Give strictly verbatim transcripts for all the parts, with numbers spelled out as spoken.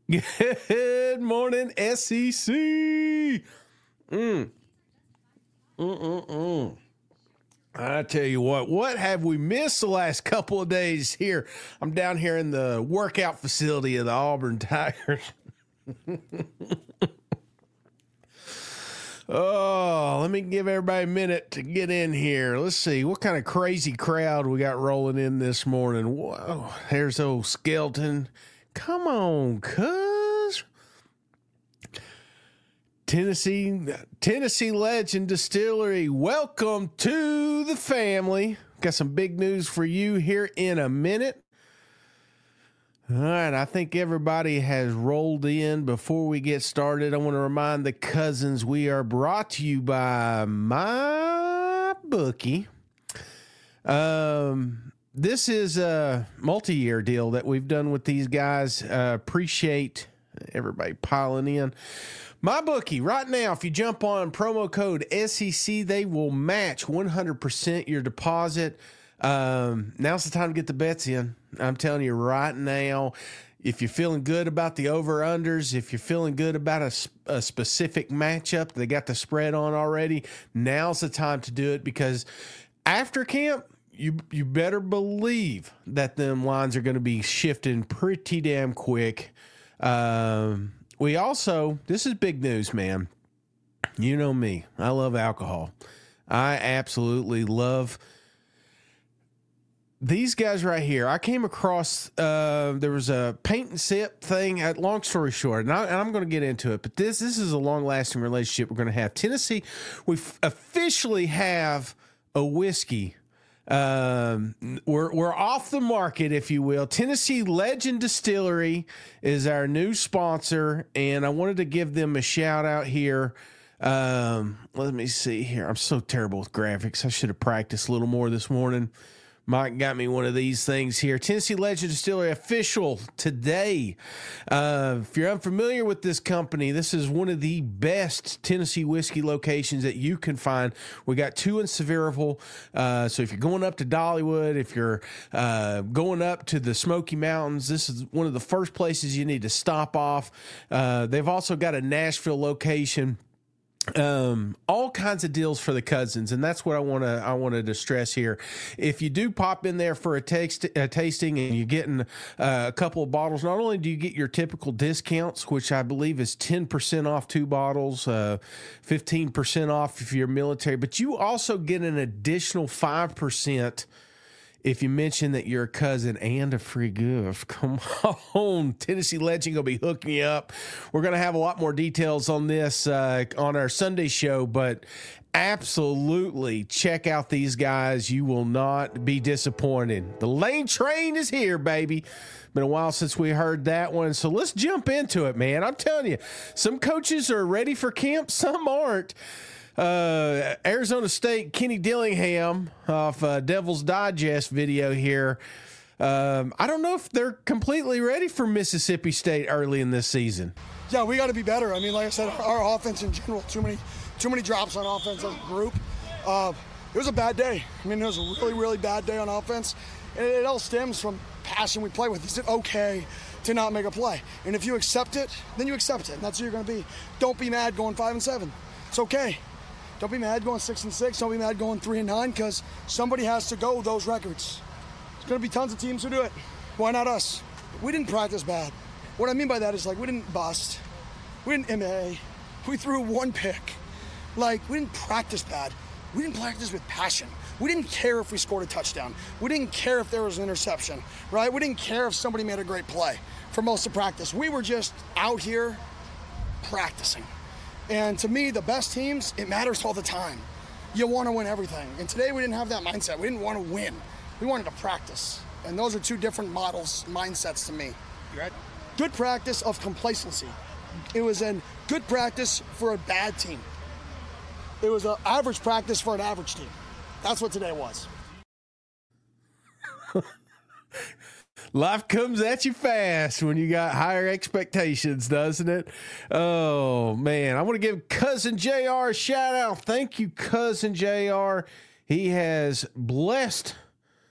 Good morning, S E C. Mm. Mm-mm-mm. I tell you what, what have we missed the last couple of days here? I'm down here in the workout facility of the Auburn Tigers. Oh, let me give everybody a minute to get in here. Let's see what kind of crazy crowd we got rolling in this morning. Whoa, there's old Skelton. Come on, cuz. Tennessee, Tennessee Legend Distillery, welcome to the family. Got some big news for you here in a minute. All right, I think everybody has rolled in. Before we get started, I want to remind the cousins we are brought to you by MyBookie. Um, this is a multi-year deal that we've done with these guys. Uh, appreciate everybody piling in. MyBookie, right now, if you jump on promo code S E C, they will match one hundred percent your deposit. Um, now's the time to get the bets in. I'm telling you right now, if you're feeling good about the over-unders, if you're feeling good about a, a specific matchup, they got the spread on already, now's the time to do it, because after camp, you you better believe that them lines are going to be shifting pretty damn quick. Um, we also, this is big news, man. You know me. I love alcohol. I absolutely love these guys right here. I came across, uh, there was a paint and sip thing. At, long story short, and, I, and I'm going to get into it, but this this is a long-lasting relationship we're going to have. Tennessee, we f- officially have a whiskey. Um, we're we're off the market, if you will. Tennessee Legend Distillery is our new sponsor, and I wanted to give them a shout out here. Um, let me see here. I'm so terrible with graphics. I should have practiced a little more this morning. Mike got me one of these things here. Tennessee Legend Distillery official today. Uh, if you're unfamiliar with this company, this is one of the best Tennessee whiskey locations that you can find. We got two in Sevierville. Uh, so if you're going up to Dollywood, if you're uh, going up to the Smoky Mountains, this is one of the first places you need to stop off. Uh, they've also got a Nashville location. Um, all kinds of deals for the cousins, and that's what I want to I wanted to stress here. If you do pop in there for a, taste, a tasting and you're getting uh, a couple of bottles, not only do you get your typical discounts, which I believe is ten percent off two bottles, uh, fifteen percent off if you're military, but you also get an additional five percent if you mention that you're a cousin, and a free gift. Come on. Tennessee Legend going to be hooking you up. We're going to have a lot more details on this uh, on our Sunday show, but absolutely check out these guys. You will not be disappointed. The Lane Train is here, baby. Been a while since we heard that one, so let's jump into it, man. I'm telling you, some coaches are ready for camp, some aren't. Uh, Arizona State, Kenny Dillingham off uh, Devil's Digest video here. Um, I don't know if they're completely ready for Mississippi State early in this season. Yeah, we got to be better. I mean, like I said, our offense in general, too many, too many drops on offense as a group. Uh, it was a bad day. I mean, it was a really, really bad day on offense, and it, it all stems from passion we play with. Is it okay to not make a play? And if you accept it, then you accept it, and that's who you're going to be. Don't be mad going five and seven. It's okay. Don't be mad going six and six. Don't be mad going three and nine, because somebody has to go those records. There's going to be tons of teams who do it. Why not us? We didn't practice bad. What I mean by that is, like, we didn't bust. We didn't M A. We threw one pick. Like, we didn't practice bad. We didn't practice with passion. We didn't care if we scored a touchdown. We didn't care if there was an interception, right? We didn't care if somebody made a great play for most of practice. We were just out here practicing. And to me, the best teams, it matters all the time. You want to win everything. And today we didn't have that mindset. We didn't want to win. We wanted to practice. And those are two different models, mindsets to me. You right? Good practice of complacency. It was a good practice for a bad team. It was an average practice for an average team. That's what today was. Life comes at you fast when you got higher expectations, doesn't it? Oh, man. I want to give Cousin J R a shout out. Thank you, Cousin J R. He has blessed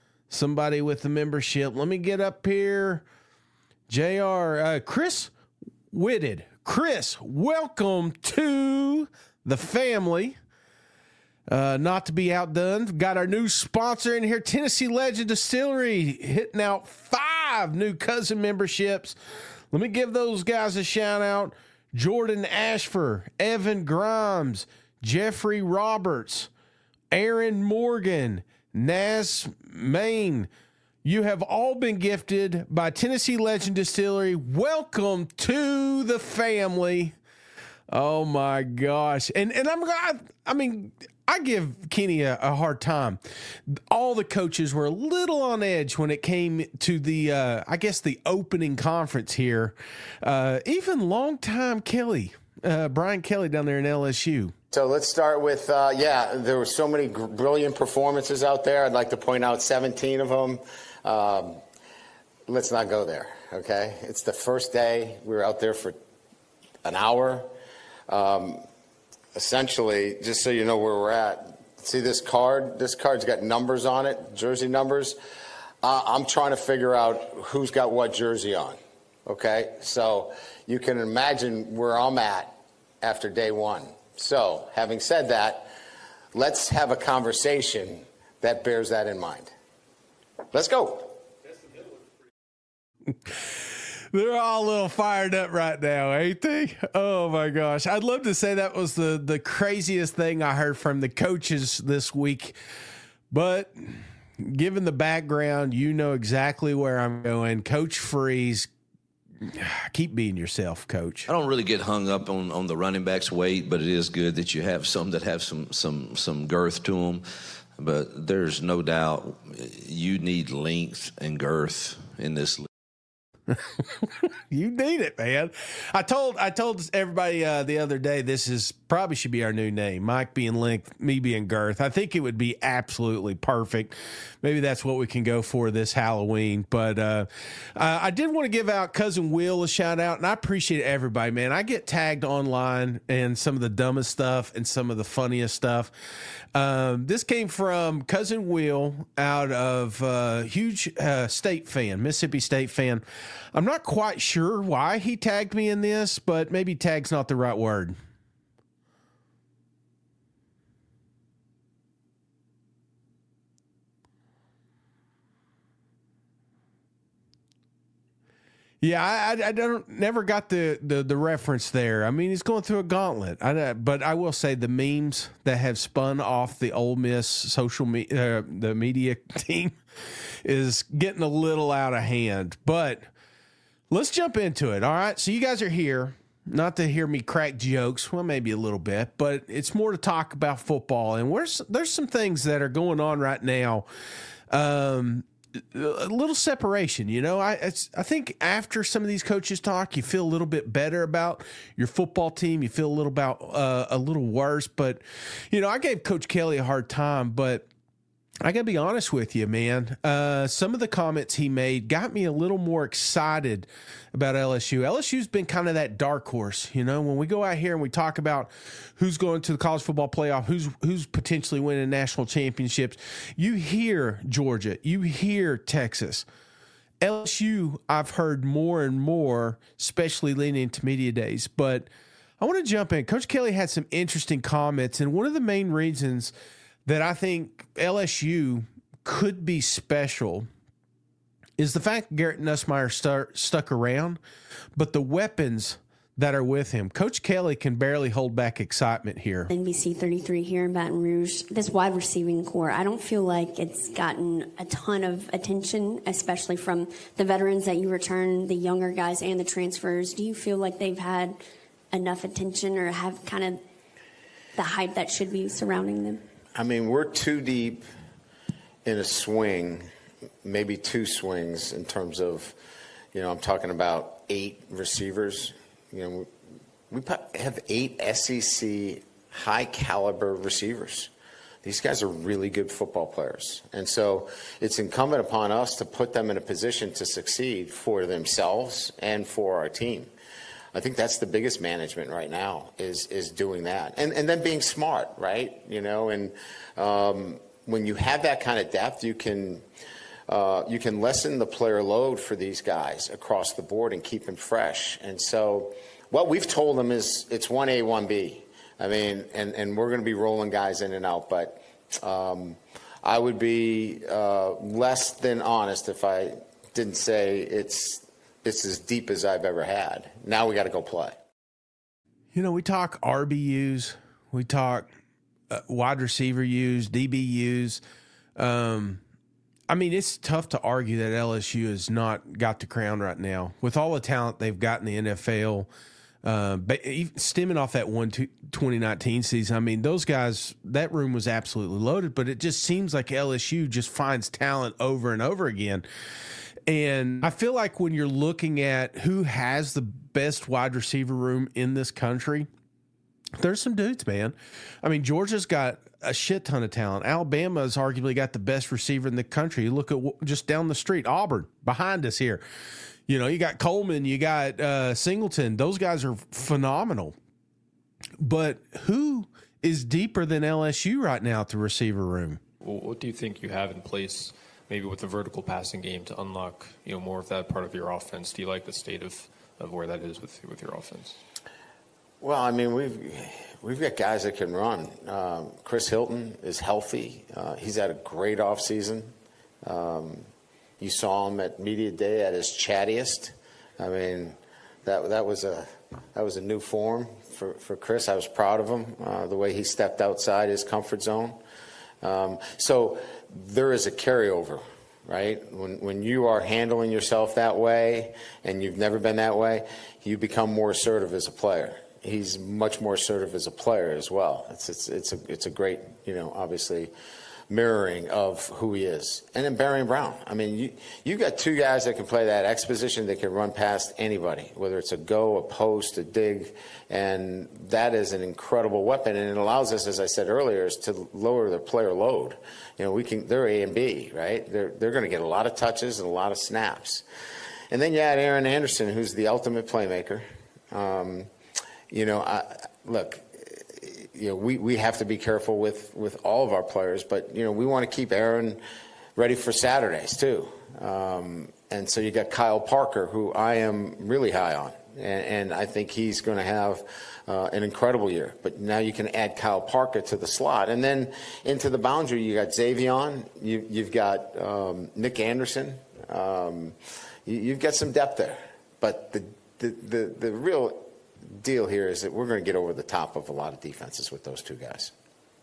somebody with the membership. Let me get up here. J R, uh, Chris Witted. Chris, welcome to the family. Uh, not to be outdone, got our new sponsor in here, Tennessee Legend Distillery, hitting out five new cousin memberships. Let me give those guys a shout out. Jordan Ashford, Evan Grimes, Jeffrey Roberts, Aaron Morgan, Naz Main. You have all been gifted by Tennessee Legend Distillery. Welcome to the family. Oh my gosh. And and I'm I, I mean, I give Kenny a, a hard time. All the coaches were a little on edge when it came to the, uh, I guess, the opening conference here. Uh, even longtime Kelly, uh, Brian Kelly down there in L S U. So let's start with, uh, yeah, there were so many gr- brilliant performances out there. I'd like to point out seventeen of them. Um, let's not go there, okay? It's the first day. We were out there for an hour. Um, essentially, just so you know where we're at, see this card? This card's got numbers on it, jersey numbers. Uh, I'm trying to figure out who's got what jersey on, okay? So you can imagine where I'm at after day one. So having said that, let's have a conversation that bears that in mind. Let's go. They're all a little fired up right now, ain't they? Oh my gosh. I'd love to say that was the, the craziest thing I heard from the coaches this week. But given the background, you know exactly where I'm going. Coach Freeze, keep being yourself, Coach. I don't really get hung up on, on the running back's weight, but it is good that you have some that have some some some girth to them. But there's no doubt you need length and girth in this league. You need it, man. I told I told everybody uh, the other day this is probably should be our new name. Mike being length, me being girth. I think it would be absolutely perfect. Maybe that's what we can go for this Halloween. But uh, uh, I did want to give out Cousin Will a shout out, and I appreciate everybody, man. I get tagged online and some of the dumbest stuff and some of the funniest stuff. Um, this came from Cousin Will out of uh, huge uh, state fan, Mississippi State fan. I'm not quite sure why he tagged me in this, but maybe tag's not the right word. Yeah, I, I don't never got the, the the reference there. I mean, he's going through a gauntlet. I, but I will say the memes that have spun off the Ole Miss social me, uh, the media team is getting a little out of hand. But let's jump into it. All right, so you guys are here not to hear me crack jokes, well, maybe a little bit, but it's more to talk about football. And there's there's some things that are going on right now. Um, a little separation, you know. I it's, I think after some of these coaches talk, you feel a little bit better about your football team. You feel a little about uh, a little worse, but you know, I gave Coach Kelly a hard time, but I got to be honest with you, man. Uh, some of the comments he made got me a little more excited about L S U. L S U's been kind of that dark horse, you know. When we go out here and we talk about who's going to the college football playoff, who's who's potentially winning national championships, you hear Georgia, you hear Texas. L S U, I've heard more and more, especially leading into media days. But I want to jump in. Coach Kelly had some interesting comments, and one of the main reasons that I think L S U could be special is the fact Garrett Nussmeier start, stuck around, but the weapons that are with him. Coach Kelly can barely hold back excitement here. N B C thirty-three here in Baton Rouge, this wide receiving core, I don't feel like it's gotten a ton of attention, especially from the veterans that you return, the younger guys and the transfers. Do you feel like they've had enough attention or have kind of the hype that should be surrounding them? I mean, we're too deep in a swing, maybe two swings in terms of, you know, I'm talking about eight receivers. You know, we have eight S E C high caliber receivers. These guys are really good football players. And so it's incumbent upon us to put them in a position to succeed for themselves and for our team. I think that's the biggest management right now is is doing that. And and then being smart, right? You know, and um, when you have that kind of depth, you can uh, you can lessen the player load for these guys across the board and keep them fresh. And so what we've told them is it's one A, one B. I mean, and, and we're going to be rolling guys in and out, but um, I would be uh, less than honest if I didn't say it's it's as deep as I've ever had. Now we got to go play. You know, we talk R B Us, we talk uh, wide receiver U's, D B U's. Um, I mean, it's tough to argue that L S U has not got the crown right now with all the talent they've got in the N F L. Uh, but stemming off that one twenty nineteen season, I mean, those guys, that room was absolutely loaded, but it just seems like L S U just finds talent over and over again. And I feel like when you're looking at who has the best wide receiver room in this country, there's some dudes, man. I mean, Georgia's got a shit ton of talent. Alabama's arguably got the best receiver in the country. You look at just down the street, Auburn, behind us here. You know, you got Coleman, you got uh, Singleton. Those guys are phenomenal. But who is deeper than L S U right now at the receiver room? Well, what do you think you have in place, maybe with the vertical passing game, to unlock, you know, more of that part of your offense? Do you like the state of, of where that is with with your offense? Well, I mean, we've we've got guys that can run. Um, Chris Hilton is healthy. Uh, he's had a great offseason. Um You saw him at media day at his chattiest. I mean, that that was a that was a new form for, for Chris. I was proud of him, uh, the way he stepped outside his comfort zone. Um, so there is a carryover, right? When when you are handling yourself that way and you've never been that way, you become more assertive as a player. He's much more assertive as a player as well. It's it's it's a it's a great, you know, obviously, mirroring of who he is. And then Barry Brown. I mean, you you got two guys that can play that X position that can run past anybody, whether it's a go, a post, a dig, and that is an incredible weapon. And it allows us, as I said earlier, is to lower their player load. You know, we can they're A and B, right? They're they're going to get a lot of touches and a lot of snaps. And then you add Aaron Anderson, who's the ultimate playmaker. Um, you know, I, look. You know, we, we have to be careful with, with all of our players, but, you know, we want to keep Aaron ready for Saturdays, too. Um, and so you got Kyle Parker, who I am really high on, and, and I think he's going to have uh, an incredible year. But now you can add Kyle Parker to the slot. And then into the boundary, you got Xavion, you, you've got um, Nick Anderson. Um, you, you've got some depth there. But the the, the, the real deal here is that we're going to get over the top of a lot of defenses with those two guys.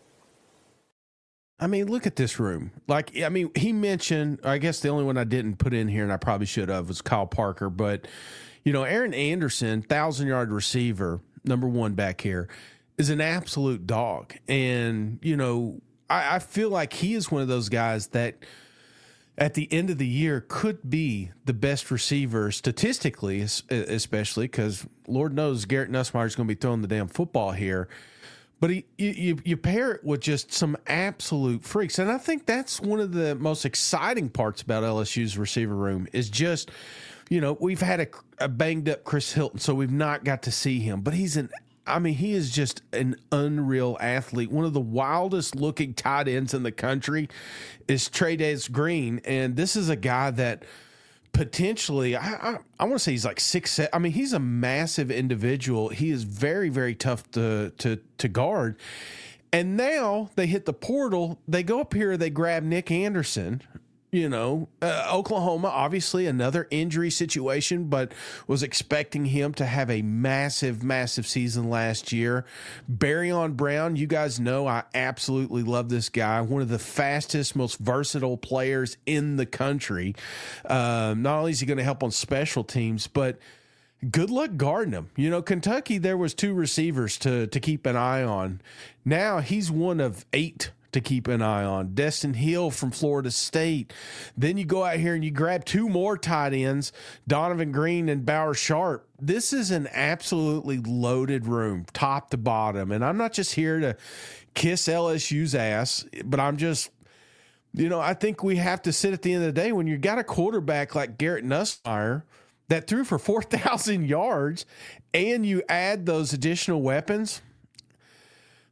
I mean, look at this room. Like, I mean, he mentioned, I guess the only one I didn't put in here, and I probably should have, was Kyle Parker. But, you know, Aaron Anderson, thousand-yard receiver, number one back here, is an absolute dog. And, you know, I, I feel like he is one of those guys that – at the end of the year could be the best receiver statistically, especially because Lord knows Garrett Nussmeier is going to be throwing the damn football here. But he, you, you pair it with just some absolute freaks. And I think that's one of the most exciting parts about L S U's receiver room is just, you know, we've had a, a banged up Chris Hilton, so we've not got to see him. But he's an I mean, he is just an unreal athlete. One of the wildest looking tight ends in the country is Trey'Days Green. And this is a guy that potentially, I, I, I want to say he's like six, seven. I mean, he's a massive individual. He is very, very tough to, to, to guard. And now they hit the portal. They go up here, they grab Nick Anderson. You know, uh, Oklahoma, obviously another injury situation, but was expecting him to have a massive, massive season last year. Barryon Brown, you guys know I absolutely love this guy. One of the fastest, most versatile players in the country. Um, not only is he going to help on special teams, but good luck guarding him. You know, Kentucky, there was two receivers to to keep an eye on. Now he's one of eight to keep an eye on. Destin Hill from Florida State. Then you go out here and you grab two more tight ends, Donovan Green and Bauer Sharp. This is an absolutely loaded room, top to bottom. And I'm not just here to kiss L S U's ass, but I'm just, you know, I think we have to sit at the end of the day when you got a quarterback like Garrett Nussmeier that threw for four thousand yards and you add those additional weapons.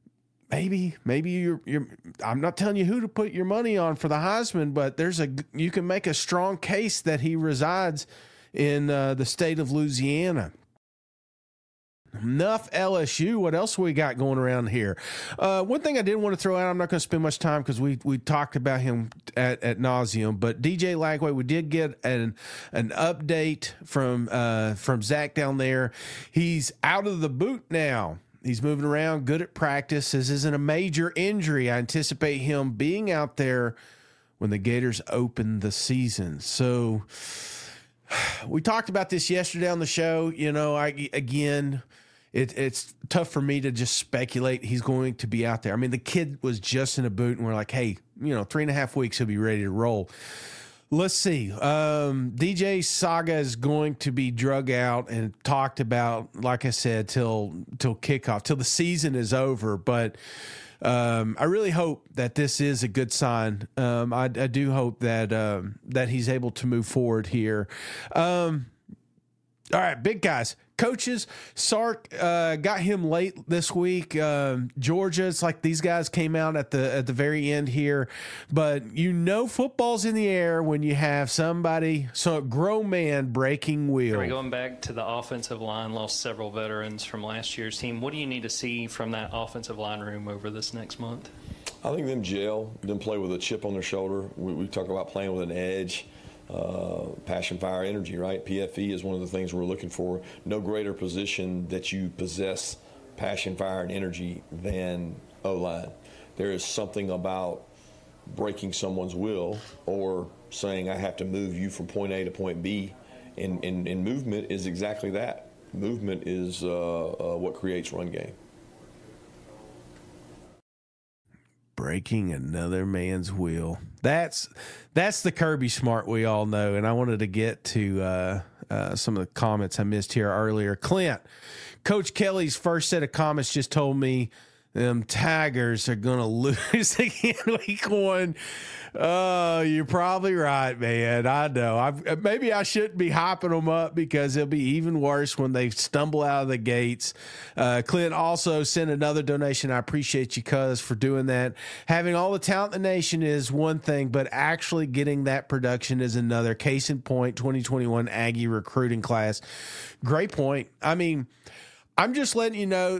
maybe, maybe you're, you're, I'm not telling you who to put your money on for the Heisman, but there's a, you can make a strong case that he resides in uh, the state of Louisiana. Enough L S U. What else we got going around here? Uh, one thing I did want to throw out, I'm not going to spend much time because we we talked about him at, at nauseum, but D J Lagway, we did get an an update from uh, from Zach down there. He's out of the boot now. He's moving around, good at practice. This isn't a major injury. I anticipate him being out there when the Gators open the season. So we talked about this yesterday on the show. You know, I again, it, it's tough for me to just speculate he's going to be out there. I mean, the kid was just in a boot, and we're like, hey, you know, three and a half weeks, he'll be ready to roll. Let's see. Um, D J Saga is going to be drug out and talked about, like I said, till till kickoff, till the season is over. But um, I really hope that this is a good sign. Um, I, I do hope that um, that he's able to move forward here. Um, all right, big guys. Coaches, Sark uh, got him late this week. Um, Georgia, it's like these guys came out at the at the very end here, but you know football's in the air when you have somebody, so a grown man breaking wheel. Right, going back to the offensive line, lost several veterans from last year's team. What do you need to see from that offensive line room over this next month? I think them gel, them play with a chip on their shoulder. We, we talk about playing with an edge. Uh, passion, fire, energy, right? P F E is one of the things we're looking for. No greater position that you possess passion, fire, and energy than O-line. There is something about breaking someone's will or saying I have to move you from point A to point B, and, and, and movement is exactly that. Movement is uh, uh, what creates run game. Breaking another man's will. That's that's the Kirby Smart we all know. And I wanted to get to uh, uh, some of the comments I missed here earlier. Clint, Coach Kelly's first set of comments just told me them Tigers are going to lose again week one. Oh, you're probably right, man. I know. I've, maybe I shouldn't be hyping them up because it'll be even worse when they stumble out of the gates. Uh, Clint also sent another donation. I appreciate you, cuz, for doing that. Having all the talent in the nation is one thing, but actually getting that production is another. Case in point, twenty twenty-one Aggie recruiting class. Great point. I mean, I'm just letting you know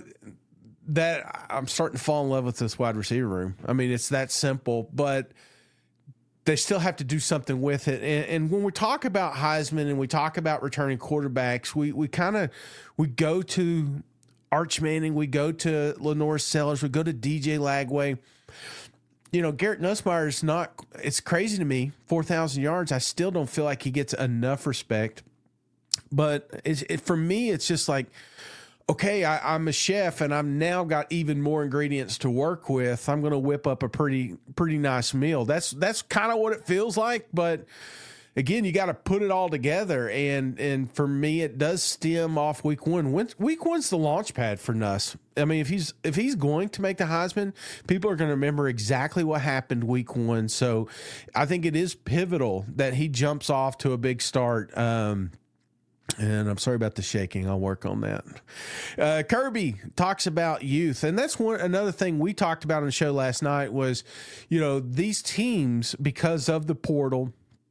that I'm starting to fall in love with this wide receiver room. I mean, it's that simple, but they still have to do something with it. And, and when we talk about Heisman and we talk about returning quarterbacks, we we kind of we go to Arch Manning, we go to Lenore Sellers, we go to D J Lagway. You know, Garrett Nussmeier is not. It's crazy to me. Four thousand yards. I still don't feel like he gets enough respect. But it's, it, for me, it's just like, okay, I, I'm a chef and I've now got even more ingredients to work with. I'm going to whip up a pretty, pretty nice meal. That's, that's kind of what it feels like. But again, you got to put it all together. And, and for me, it does stem off week one. When, week one's the launch pad for Nuss. I mean, if he's, if he's going to make the Heisman, people are going to remember exactly what happened week one. So I think it is pivotal that he jumps off to a big start. Um, And I'm sorry about the shaking. I'll work on that. Uh, Kirby talks about youth. And that's one another thing we talked about on the show last night was, you know, these teams, because of the portal,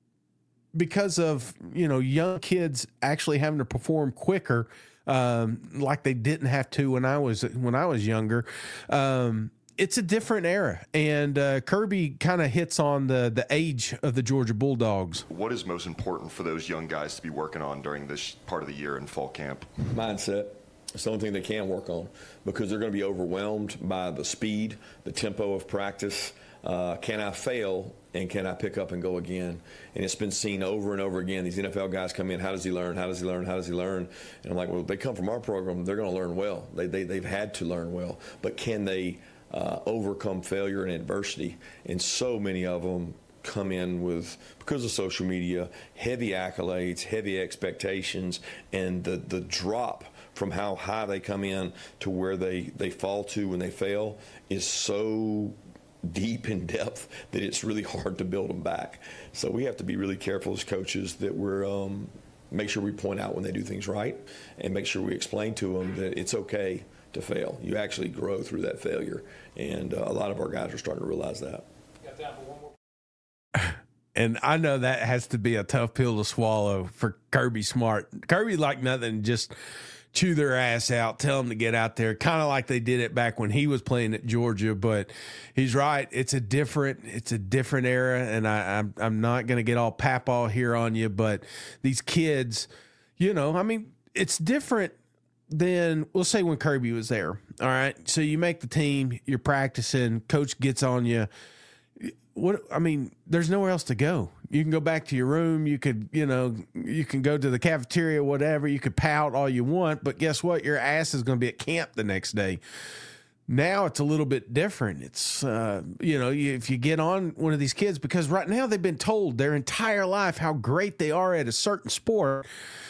because of, you know, young kids actually having to perform quicker, um, like they didn't have to when I was when I was younger. Um, it's a different era, and uh, Kirby kind of hits on the the age of the Georgia Bulldogs. What is most important for those young guys to be working on during this part of the year in fall camp? Mindset. It's the only thing they can work on because they're going to be overwhelmed by the speed, the tempo of practice. Uh, can I fail and can I pick up and go again? And it's been seen over and over again. These N F L guys come in, how does he learn? How does he learn? How does he learn? And I'm like, well, they come from our program. They're going to learn well. They, they, they've had to learn well. But can they uh, overcome failure and adversity? And so many of them come in with, because of social media, heavy accolades, heavy expectations, and the, the drop from how high they come in to where they, they fall to when they fail is so deep in depth that it's really hard to build them back. So we have to be really careful as coaches that we're um, make sure we point out when they do things right and make sure we explain to them that it's okay to fail. You actually grow through that failure, and uh, a lot of our guys are starting to realize that. And I know that has to be a tough pill to swallow for Kirby Smart. Kirby like nothing, just chew their ass out, tell them to get out there, kind of like they did it back when he was playing at Georgia. But he's right; it's a different, it's a different era, and I, I'm I'm not going to get all papaw here on you, but these kids, you know, I mean, it's different than, we'll say, when Kirby was there. All right, so you make the team, you're practicing, coach gets on you. What I mean, there's nowhere else to go. You can go back to your room. You could, you know, you can go to the cafeteria, whatever. You could pout all you want, but guess what? Your ass is going to be at camp the next day. Now it's a little bit different. It's, uh, you know, you, if you get on one of these kids, because right now they've been told their entire life how great they are at a certain sport.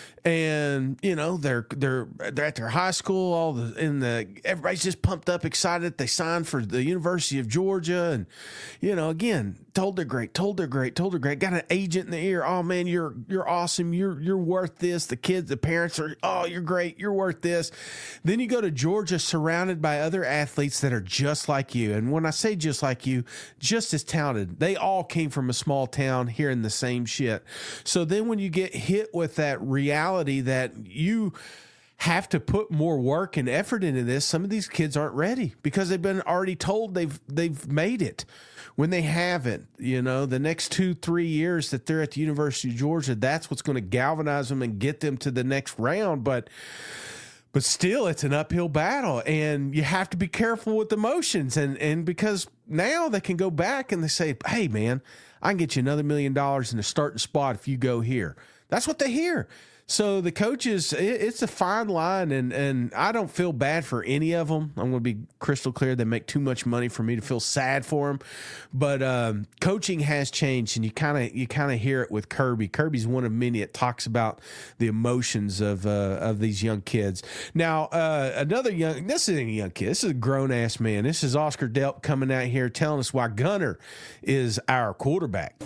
And, you know, they're they're they're at their high school, all the in the everybody's just pumped up, excited. They signed for the University of Georgia, and, you know, again, told they're great, told they're great, told they're great. Got an agent in the ear. Oh man, you're you're awesome. You're you're worth this. The kids, the parents are, oh, you're great. You're worth this. Then you go to Georgia, surrounded by other athletes that are just like you. And when I say just like you, just as talented. They all came from a small town hearing the same shit. So then when you get hit with that reality that you have to put more work and effort into this, some of these kids aren't ready because they've been already told they've they've made it when they haven't. You know, the next two, three years that they're at the University of Georgia, that's what's going to galvanize them and get them to the next round. But but still, it's an uphill battle, and you have to be careful with emotions. And and because now they can go back and they say, hey, man, I can get you another million dollars in a starting spot if you go here. That's what they hear. So the coaches, it's a fine line, and, and I don't feel bad for any of them. I'm going to be crystal clear. They make too much money for me to feel sad for them. But um, coaching has changed, and you kind of you kind of hear it with Kirby. Kirby's one of many that talks about the emotions of uh, of these young kids. Now, uh, another young, this isn't a young kid. This is a grown-ass man. This is Oscar Delp coming out here telling us why Gunner is our quarterback.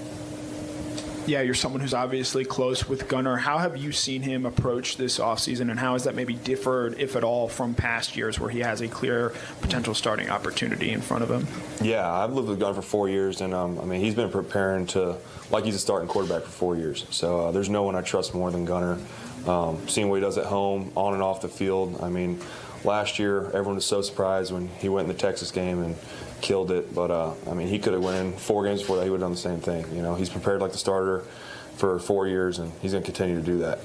Yeah, you're someone who's obviously close with Gunner. How have you seen him approach this offseason, and how has that maybe differed, if at all, from past years where he has a clear potential starting opportunity in front of him? Yeah, I've lived with Gunner for four years, and um, I mean, he's been preparing to, like he's a starting quarterback for four years. So uh, there's no one I trust more than Gunner. Um, seeing what he does at home, on and off the field. I mean, last year, everyone was so surprised when he went in the Texas game and killed it, but uh, I mean, he could have won four games before that. He would have done the same thing. You know, he's prepared like the starter for four years, and he's going to continue to do that.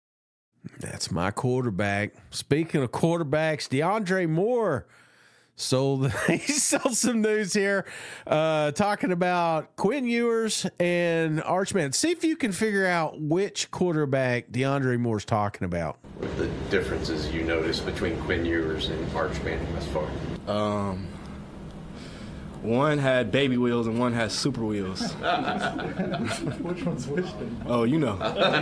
That's my quarterback. Speaking of quarterbacks, DeAndre Moore sold. He sold some news here, uh, talking about Quinn Ewers and Arch Manning. See if you can figure out which quarterback DeAndre Moore's talking about. What are the differences you notice between Quinn Ewers and Arch Manning thus far? Um. One had baby wheels and one has super wheels. Which one's which then? Oh, you know.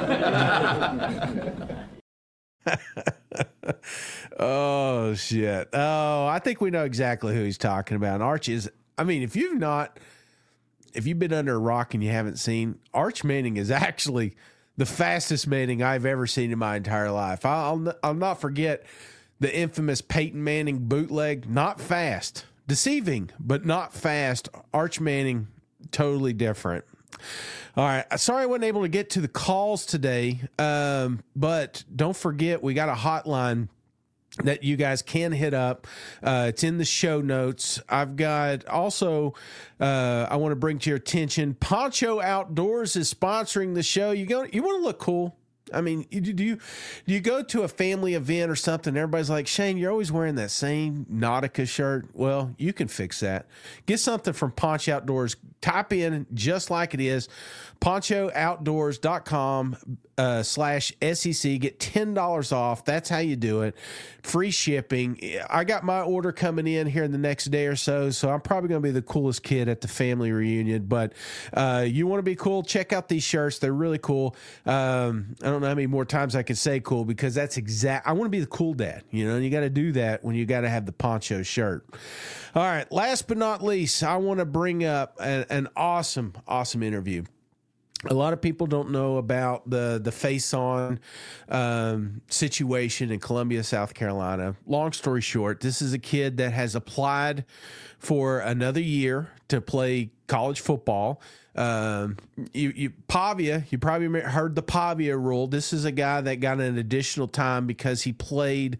Oh, shit. Oh, I think we know exactly who he's talking about. Arch is, I mean, if you've not, if you've been under a rock and you haven't seen, Arch Manning is actually the fastest Manning I've ever seen in my entire life. I'll, I'll not forget the infamous Peyton Manning bootleg. Not fast. Deceiving, but not fast. Arch Manning, totally different. All right. Sorry I wasn't able to get to the calls today, um, but don't forget we got a hotline that you guys can hit up. Uh, it's in the show notes. I've got also, uh, I want to bring to your attention, Poncho Outdoors is sponsoring the show. You go, you want to look cool. I mean, do you do you go to a family event or something? And everybody's like, Shane, you're always wearing that same Nautica shirt. Well, you can fix that. Get something from Poncho Outdoors. Type in just like it is, poncho outdoors dot com uh, slash S E C. Get ten dollars off. That's how you do it. Free shipping. I got my order coming in here in the next day or so, so I'm probably going to be the coolest kid at the family reunion. But uh, you want to be cool, check out these shirts. They're really cool. Um, I don't know how many more times I can say cool, because that's exact. I want to be the cool dad. You know, you got to do that when you got to have the poncho shirt. All right. Last but not least, I want to bring up an, an awesome, awesome interview. A lot of people don't know about the the face-on um, situation in Columbia, South Carolina. Long story short, this is a kid that has applied for another year to play college football. Um, you, you Pavia, you probably heard the Pavia rule. This is a guy that got an additional time because he played,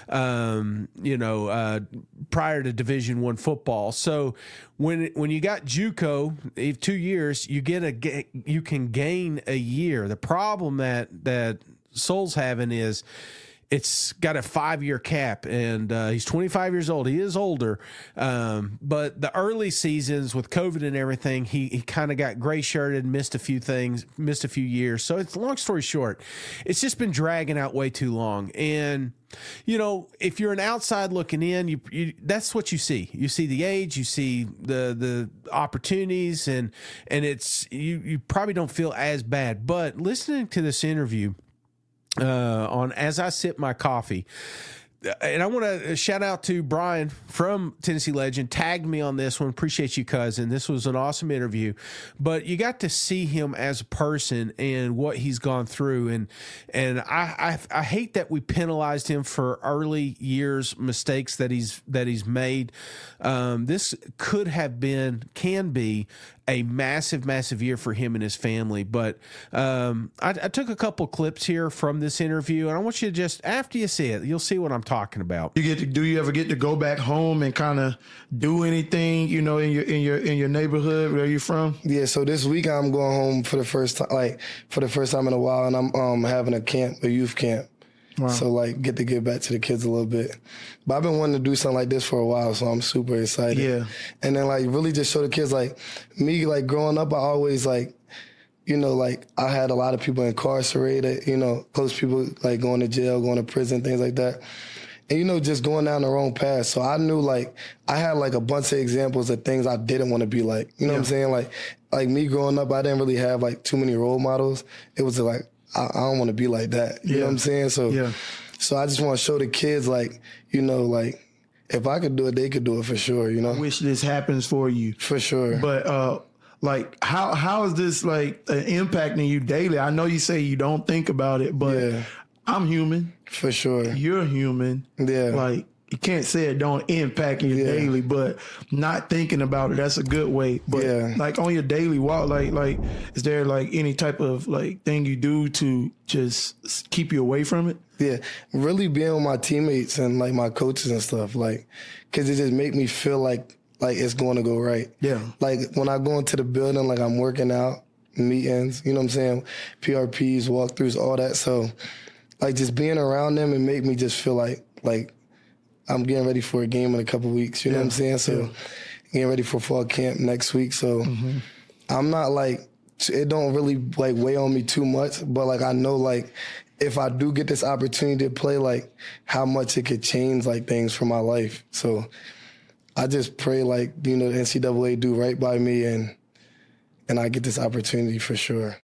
um, you know, uh, prior to Division One football. So when when you got JUCO, two years, you get a you can gain a year. The problem that that Soul's having is, it's got a five-year cap, and uh, he's twenty-five years old. He is older, um, but the early seasons with COVID and everything, he, he kind of got gray-shirted, missed a few things, missed a few years. So it's long story short, it's just been dragging out way too long. And you know, if you're an outside looking in, you, you that's what you see. You see the age, you see the the opportunities, and and it's you you probably don't feel as bad. But listening to this interview, Uh, on As I Sip My Coffee. And I want to shout out to Brian from Tennessee Legend, tagged me on this one. Appreciate you, cousin. This was an awesome interview. But you got to see him as a person and what he's gone through. And and I I, I hate that we penalized him for early years mistakes that he's that he's made. Um, this could have been, can be, a massive, massive year for him and his family. But um, I, I took a couple clips here from this interview, and I want you to just, after you see it, you'll see what I'm talking about. You get to, do you ever get to go back home and kind of do anything, you know, in your in your in your neighborhood where you're from? Yeah, so this week I'm going home for the first time, like for the first time in a while, and I'm um, having a camp, a youth camp. Wow. So, like, get to give back to the kids a little bit. But I've been wanting to do something like this for a while, so I'm super excited. Yeah. And then, like, really just show the kids, like, me, like, growing up, I always, like, you know, like, I had a lot of people incarcerated, you know, close people, like, going to jail, going to prison, things like that. And, you know, just going down the wrong path. So I knew, like, I had, like, a bunch of examples of things I didn't want to be like. You know yeah. what I'm saying? Like, like, me growing up, I didn't really have, like, too many role models. It was, like, I, I don't want to be like that. You yeah. know what I'm saying? So, yeah. so I just want to show the kids, like, you know, like, if I could do it, they could do it for sure, you know? I wish this happens for you. For sure. But, uh, like, how how is this, like, uh, impacting you daily? I know you say you don't think about it, but yeah. I'm human. For sure. You're human. Yeah. Like, you can't say it don't impact you yeah. daily, but not thinking about it, that's a good way. But yeah. like on your daily walk, like like is there like any type of like thing you do to just keep you away from it? Yeah, really being with my teammates and like my coaches and stuff, like, cause it just make me feel like like it's going to go right. Yeah. Like when I go into the building, like I'm working out, meetings, you know what I'm saying, P R Ps, walkthroughs, all that. So like just being around them and make me just feel like like. I'm getting ready for a game in a couple weeks, you know yeah. what I'm saying? So yeah. getting ready for fall camp next week. So mm-hmm. I'm not like, it don't really like weigh on me too much, but like I know like if I do get this opportunity to play, like how much it could change like things for my life. So I just pray like, you know, the N C double A do right by me and and I get this opportunity for sure.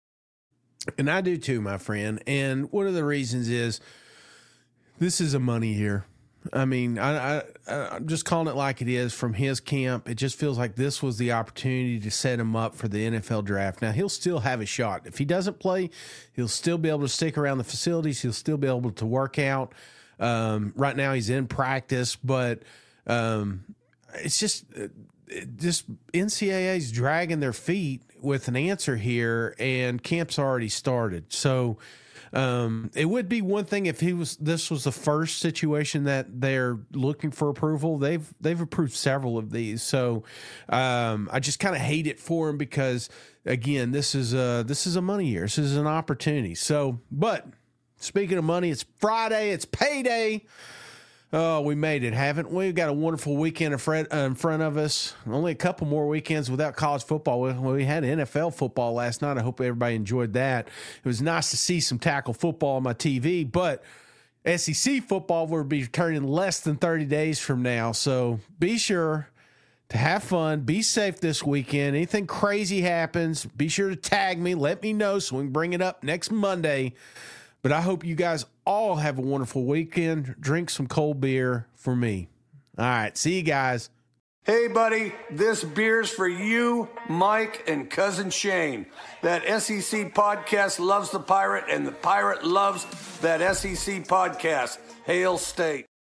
And I do too, my friend. And one of the reasons is this is a money year. I mean, I, I, I'm just calling it like it is from his camp. It just feels like this was the opportunity to set him up for the N F L draft. Now, he'll still have a shot. If he doesn't play, he'll still be able to stick around the facilities. He'll still be able to work out. Um, right now, he's in practice, but um, it's just, it just N C double A's dragging their feet with an answer here, and camp's already started. So, Um, it would be one thing if he was, this was the first situation that they're looking for approval. They've, they've approved several of these. So, um, I just kind of hate it for him because again, this is a, this is a money year. This is an opportunity. So, but speaking of money, it's Friday, it's payday. Oh, we made it, haven't we? We've got a wonderful weekend in front, uh, in front of us. Only a couple more weekends without college football. We, we had N F L football last night. I hope everybody enjoyed that. It was nice to see some tackle football on my T V, but S E C football will be returning less than thirty days from now. So be sure to have fun. Be safe this weekend. Anything crazy happens, be sure to tag me. Let me know so we can bring it up next Monday. But I hope you guys all have a wonderful weekend. Drink some cold beer for me. All right. See you guys. Hey, buddy, this beer's for you, Mike, and Cousin Shane. That S E C podcast loves the Pirate, and the Pirate loves that S E C podcast. Hail State.